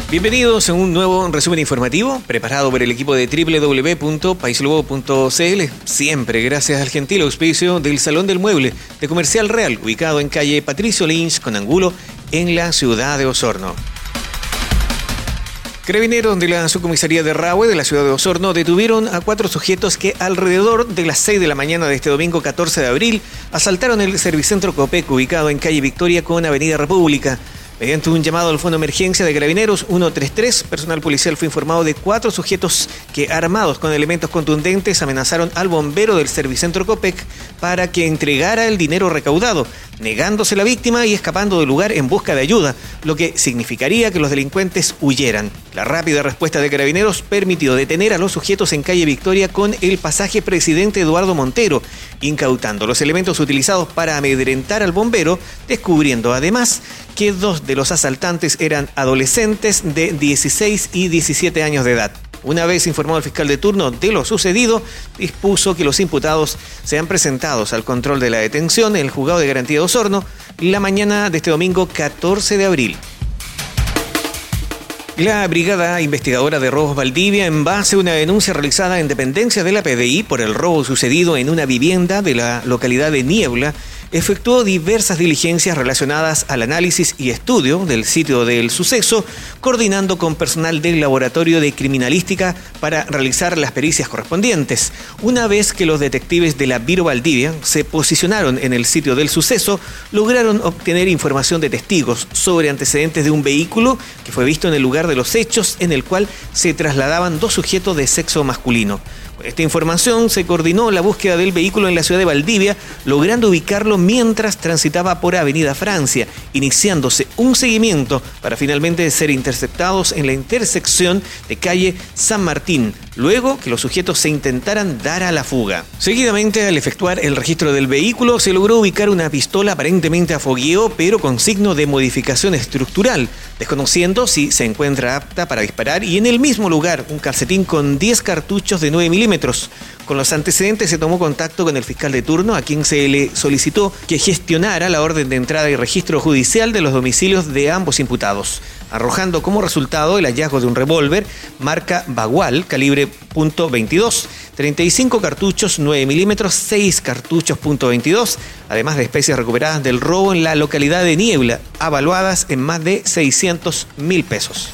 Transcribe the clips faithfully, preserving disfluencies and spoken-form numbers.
Bienvenidos a un nuevo resumen informativo preparado por el equipo de doble u doble u doble u punto paislobo punto c l, siempre gracias al gentil auspicio del Salón del Mueble de Comercial Real, ubicado en calle Patricio Lynch con Angulo, en la ciudad de Osorno. Carabineros de la subcomisaría de Rahue de la ciudad de Osorno detuvieron a cuatro sujetos que alrededor de las seis de la mañana de este domingo catorce de abril asaltaron el Servicentro Copec ubicado en calle Victoria con avenida República. Mediante un llamado al Fondo de Emergencia de Carabineros ciento treinta y tres, personal policial fue informado de cuatro sujetos que, armados con elementos contundentes, amenazaron al bombero del Servicentro Copec para que entregara el dinero recaudado, negándose la víctima y escapando del lugar en busca de ayuda, lo que significaría que los delincuentes huyeran. La rápida respuesta de Carabineros permitió detener a los sujetos en calle Victoria con el pasaje Presidente Eduardo Montero, incautando los elementos utilizados para amedrentar al bombero, descubriendo además que dos de los asaltantes eran adolescentes de dieciséis y diecisiete años de edad. Una vez informado el fiscal de turno de lo sucedido, dispuso que los imputados sean presentados al control de la detención en el Juzgado de Garantía de Osorno la mañana de este domingo catorce de abril. La Brigada Investigadora de Robos Valdivia, en base a una denuncia realizada en dependencias de la P D I por el robo sucedido en una vivienda de la localidad de Niebla, efectuó diversas diligencias relacionadas al análisis y estudio del sitio del suceso, coordinando con personal del Laboratorio de Criminalística para realizar las pericias correspondientes. Una vez que los detectives de la Biro Valdivia se posicionaron en el sitio del suceso, lograron obtener información de testigos sobre antecedentes de un vehículo que fue visto en el lugar de los hechos, en el cual se trasladaban dos sujetos de sexo masculino. Con esta información se coordinó la búsqueda del vehículo en la ciudad de Valdivia, logrando ubicarlo mientras transitaba por Avenida Francia, iniciándose un seguimiento para finalmente ser interceptados en la intersección de calle San Martín, luego que los sujetos se intentaran dar a la fuga. Seguidamente, al efectuar el registro del vehículo, se logró ubicar una pistola aparentemente a fogueo, pero con signo de modificación estructural, desconociendo si se encuentra apta para disparar, y en el mismo lugar un calcetín con diez cartuchos de nueve milímetros. Con los antecedentes se tomó contacto con el fiscal de turno, a quien se le solicitó que gestionara la orden de entrada y registro judicial de los domicilios de ambos imputados, arrojando como resultado el hallazgo de un revólver marca Bagual, calibre punto veintidós, treinta y cinco cartuchos nueve milímetros, seis cartuchos punto veintidós, además de especies recuperadas del robo en la localidad de Niebla, avaluadas en más de seiscientos mil pesos.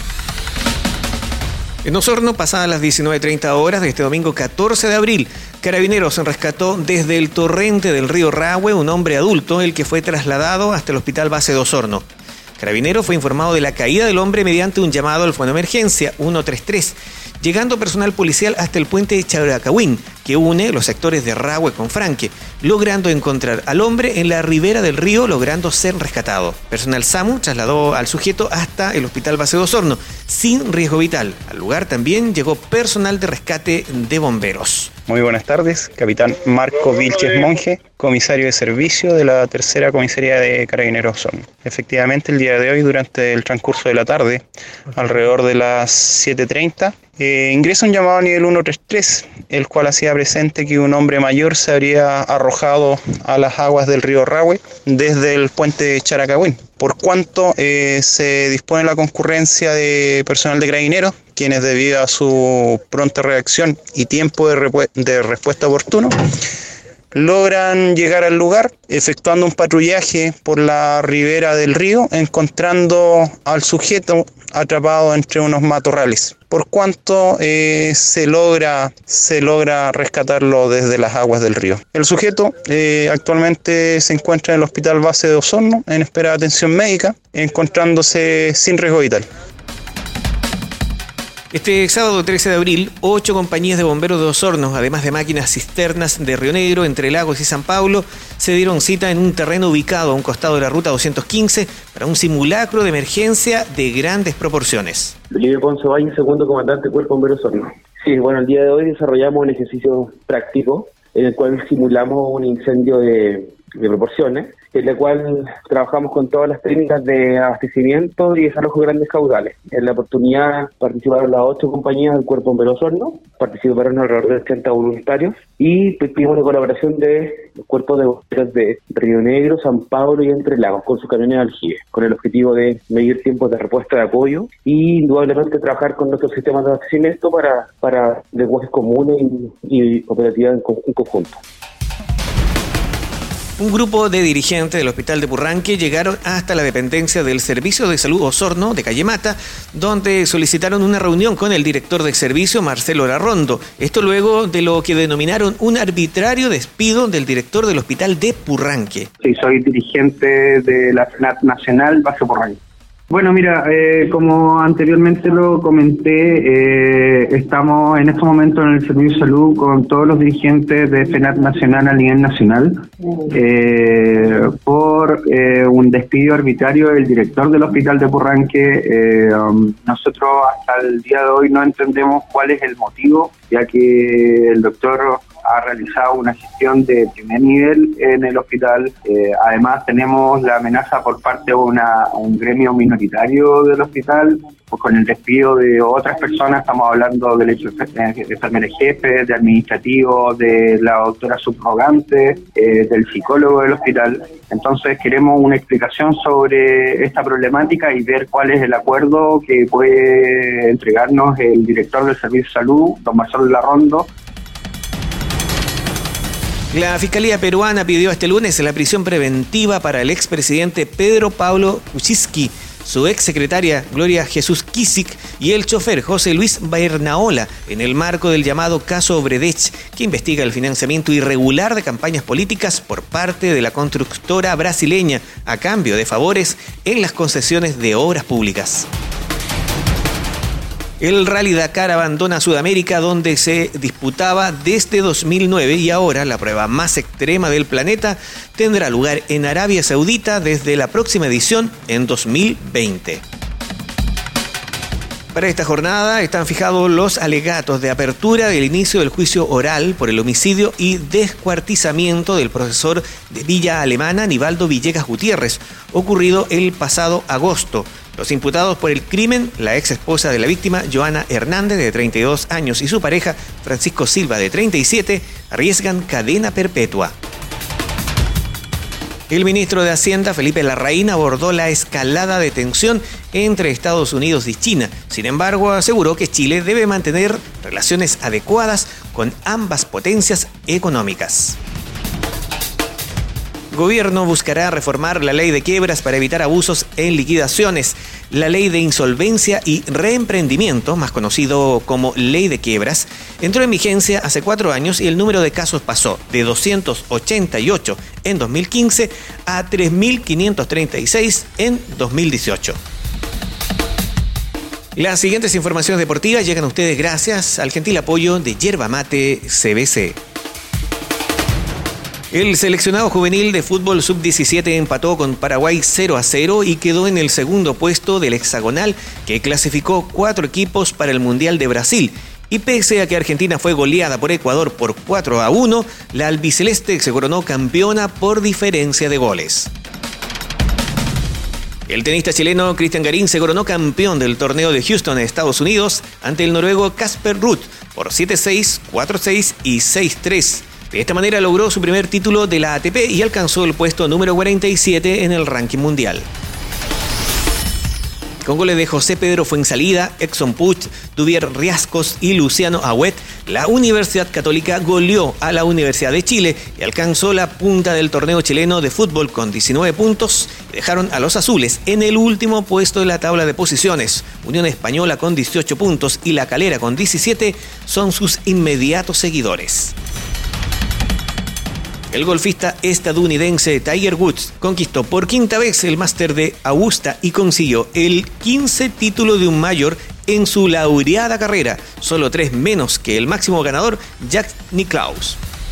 En Osorno, pasadas las diecinueve treinta horas de este domingo catorce de abril, Carabineros rescató desde el torrente del río Rahue un hombre adulto, el que fue trasladado hasta el Hospital Base de Osorno. Carabineros fue informado de la caída del hombre mediante un llamado al Fondo de Emergencia ciento treinta y tres, llegando personal policial hasta el puente Characahuín, que une los sectores de Rahue con Franque, logrando encontrar al hombre en la ribera del río, logrando ser rescatado. Personal SAMU trasladó al sujeto hasta el Hospital Base de Osorno, sin riesgo vital. Al lugar también llegó personal de rescate de bomberos. Muy buenas tardes, capitán Marco Vilches Monge, comisario de servicio de la tercera comisaría de Carabineros Osorno. Efectivamente, el día de hoy, durante el transcurso de la tarde, alrededor de las siete treinta, eh, ingresa un llamado a nivel ciento treinta y tres, el cual hacía presente que un hombre mayor se habría arrojado a las aguas del río Rahue desde el puente Characahuín, por cuanto eh, se dispone la concurrencia de personal de Carabineros, quienes, debido a su pronta reacción y tiempo de, repu- de respuesta oportuno, logran llegar al lugar, efectuando un patrullaje por la ribera del río, encontrando al sujeto atrapado entre unos matorrales, por cuanto eh, se logra se logra rescatarlo desde las aguas del río. El sujeto eh, actualmente se encuentra en el Hospital Base de Osorno en espera de atención médica, encontrándose sin riesgo vital. Este sábado trece de abril, ocho compañías de bomberos de Osorno, además de máquinas cisternas de Río Negro, Entre Lagos y San Pablo, se dieron cita en un terreno ubicado a un costado de la ruta doscientos quince para un simulacro de emergencia de grandes proporciones. Felipe Ponce Valle, segundo comandante Cuerpo Bombero Osorno. Sí, bueno, el día de hoy desarrollamos un ejercicio práctico en el cual simulamos un incendio de, de proporciones, en la cual trabajamos con todas las técnicas de abastecimiento y desalojo de grandes caudales. En la oportunidad participaron las ocho compañías del Cuerpo Bombero Osorno, participaron alrededor de ochenta voluntarios y pedimos la colaboración de los cuerpos de bomberos de Río Negro, San Pablo y Entre Lagos con sus camiones de aljibe, con el objetivo de medir tiempos de respuesta de apoyo y indudablemente trabajar con nuestros sistemas de abastecimiento para, para lenguajes comunes y, y operativas en, en conjunto. Un grupo de dirigentes del Hospital de Purranque llegaron hasta la dependencia del Servicio de Salud Osorno de Calle Mata, donde solicitaron una reunión con el director del servicio, Marcelo Larrondo. Esto luego de lo que denominaron un arbitrario despido del director del Hospital de Purranque. Sí, soy dirigente de la FENAT Nacional Base Purranque. Bueno, mira, eh, como anteriormente lo comenté, eh, estamos en estos momentos en el Servicio de Salud con todos los dirigentes de FENAT Nacional a nivel nacional eh, por eh, un despido arbitrario del director del Hospital de Purranque. Eh, um, nosotros hasta el día de hoy no entendemos cuál es el motivo, ya que el doctor ha realizado una gestión de primer nivel en el hospital. Eh, además tenemos la amenaza por parte de una, un gremio minoritario del hospital, pues con el despido de otras personas. Estamos hablando del hecho de enfermeros jefes, de administrativos, de la doctora subrogante, eh, del psicólogo del hospital. Entonces queremos una explicación sobre esta problemática y ver cuál es el acuerdo que puede entregarnos el director del Servicio de Salud, don Marcelo Larrondo. La Fiscalía peruana pidió este lunes la prisión preventiva para el expresidente Pedro Pablo Kuczynski, su exsecretaria Gloria Jesús Kisik y el chofer José Luis Bernaola en el marco del llamado caso Brecht, que investiga el financiamiento irregular de campañas políticas por parte de la constructora brasileña a cambio de favores en las concesiones de obras públicas. El Rally Dakar abandona Sudamérica, donde se disputaba desde dos mil nueve, y ahora la prueba más extrema del planeta tendrá lugar en Arabia Saudita desde la próxima edición en dos mil veinte. Para esta jornada están fijados los alegatos de apertura del inicio del juicio oral por el homicidio y descuartizamiento del profesor de Villa Alemana, Nivaldo Villegas Gutiérrez, ocurrido el pasado agosto. Los imputados por el crimen, la ex esposa de la víctima, Joana Hernández, de treinta y dos años, y su pareja, Francisco Silva, de treinta y siete, arriesgan cadena perpetua. El ministro de Hacienda, Felipe Larraín, abordó la escalada de tensión entre Estados Unidos y China. Sin embargo, aseguró que Chile debe mantener relaciones adecuadas con ambas potencias económicas. Gobierno buscará reformar la ley de quiebras para evitar abusos en liquidaciones. La ley de insolvencia y reemprendimiento, más conocido como ley de quiebras, entró en vigencia hace cuatro años y el número de casos pasó de doscientos ochenta y ocho en dos mil quince a tres mil quinientos treinta y seis en dos mil dieciocho. Las siguientes informaciones deportivas llegan a ustedes gracias al gentil apoyo de Yerba Mate C B C. El seleccionado juvenil de fútbol sub diecisiete empató con Paraguay cero a cero y quedó en el segundo puesto del hexagonal, que clasificó cuatro equipos para el Mundial de Brasil. Y pese a que Argentina fue goleada por Ecuador por cuatro a uno, la albiceleste se coronó campeona por diferencia de goles. El tenista chileno Cristian Garín se coronó campeón del torneo de Houston en Estados Unidos ante el noruego Casper Ruud por siete seis, cuatro seis y seis tres. De esta manera logró su primer título de la A T P y alcanzó el puesto número cuarenta y siete en el ranking mundial. Con goles de José Pedro Fuensalida, Exxon Puig, Duvier Riascos y Luciano Agüet, la Universidad Católica goleó a la Universidad de Chile y alcanzó la punta del torneo chileno de fútbol con diecinueve puntos. Dejaron a los azules en el último puesto de la tabla de posiciones. Unión Española con dieciocho puntos y La Calera con diecisiete son sus inmediatos seguidores. El golfista estadounidense Tiger Woods conquistó por quinta vez el Máster de Augusta y consiguió el quince título de un Mayor en su laureada carrera, solo tres menos que el máximo ganador Jack Nicklaus.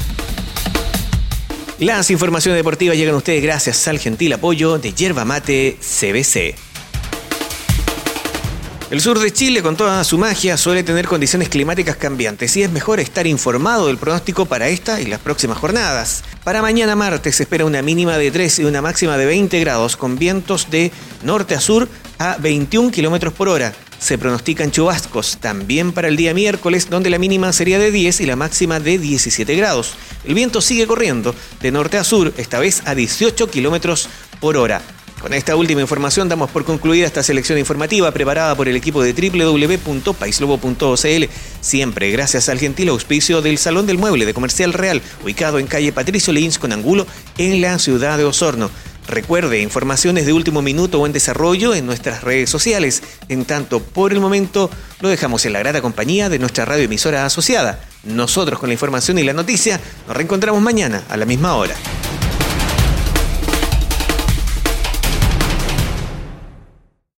Las informaciones deportivas llegan a ustedes gracias al gentil apoyo de Yerba Mate C B C. El sur de Chile, con toda su magia, suele tener condiciones climáticas cambiantes y es mejor estar informado del pronóstico para esta y las próximas jornadas. Para mañana martes se espera una mínima de tres y una máxima de veinte grados con vientos de norte a sur a veintiún kilómetros por hora. Se pronostican chubascos también para el día miércoles, donde la mínima sería de diez y la máxima de diecisiete grados. El viento sigue corriendo de norte a sur, esta vez a dieciocho kilómetros por hora. Con esta última información damos por concluida esta selección informativa preparada por el equipo de doble u doble u doble u punto paislobo punto c l, siempre gracias al gentil auspicio del Salón del Mueble de Comercial Real, ubicado en calle Patricio Lins con Angulo, en la ciudad de Osorno. Recuerde, informaciones de último minuto o en desarrollo en nuestras redes sociales. En tanto, por el momento, lo dejamos en la grata compañía de nuestra radioemisora asociada. Nosotros, con la información y la noticia, nos reencontramos mañana a la misma hora.